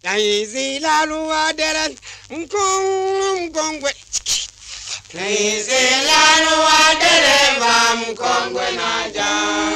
Naizila luwadere mkongwe. Naizila luwadere va mkongwe naja.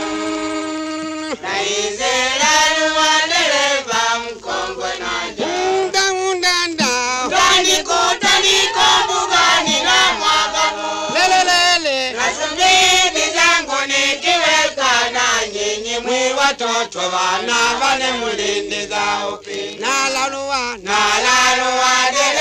Naizila luwadere va mkongwe naja. Undanda. Gani kutaniko bugani na mwagabu. Lelelele. Nasubiri zangu nikiweka na nyinyi mwi watoto wana vane mulindi za upi. Nalaluwa. Nalaluwa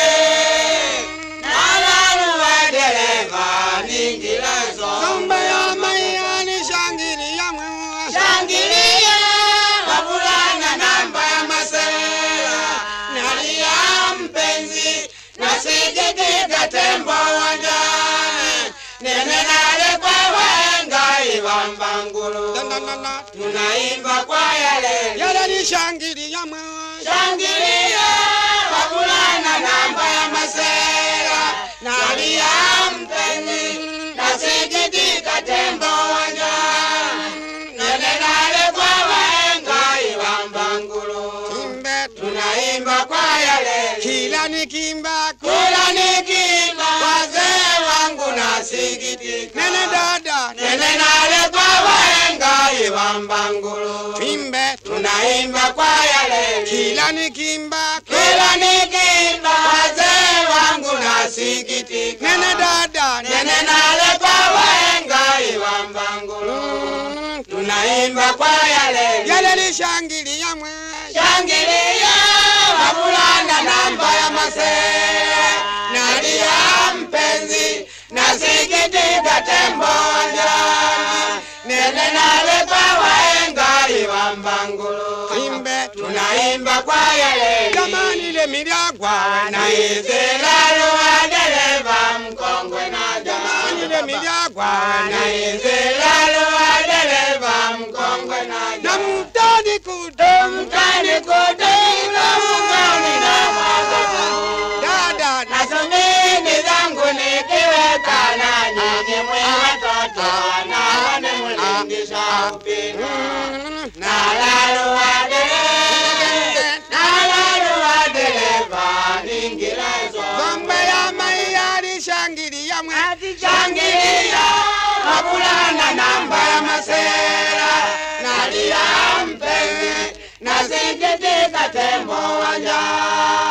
dereva ningilazo. Zomba ya mayani shangilia mwa. Shangilia wavulana namba ya masela. Nalia mpenzi nasikitika tembo wanjani. Nenenale kwa waenga Ivambangulu. Tunaimba kwa yaleli. Yaleli shangilia mwa. Shangilia wavulana namba ya masela. Nalia mpenzi nasikitika tembo wanjani. Nenenale kwa waenga Ivambangulu. Tunaimba kwa yaleli. Kila nikimba. Kula nikimba wazee wangu nasikitika. Nene dada. Nenenale kwa waenga Ivambangulu. Tunaimba kwa yaleli. Kila nikimba. Kila nikimba wazee wangu nasikitika. Nene dada. Nenenale kwa waenga Ivambangulu. Tunaimba kwa yaleli. Yaleli shangilia mwa. Shangilia wavulana namba ya masela. Nalia mpenzi nasikitika tembo wanjani. Nenenale kwa waenga Ivambangulu. Tunaimba kwa yaleli. Jamani le miragwa. Naizila luwadere mkongwe naja. Jamani le miragwa. Naizila luwadere mkongwe naja. Na mtani kude. Mtani kude ila mkoni na mwagabu. Dada. Nasumini zangu nikiweka na nyinyi mwi watoto wana wane mulindisha upinu. Nalaluwa dereva ningilazo. Zomba ya mayani shangilia mwa. Shangilia wavulana namba ya masela. Nalia mpenzi nasikitika tembo wanjani.